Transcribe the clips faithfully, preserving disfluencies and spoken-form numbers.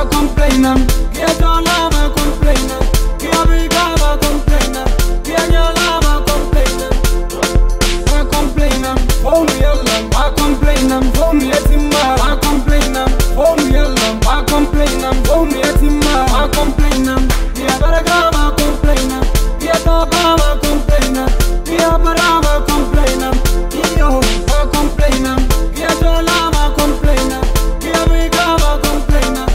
complaining, get all lava complaining, get big lava complaining, get your lava complaining, I complaining, oh me alone, I complaining, oh me at him, I complaining, oh me alone, I complaining, oh me at him, I complaining, get better lava complaining, get all lava complaining, get better lava complaining, yo, I complaining, get all lava complaining, get big lava complaining.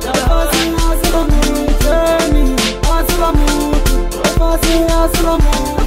Asalamu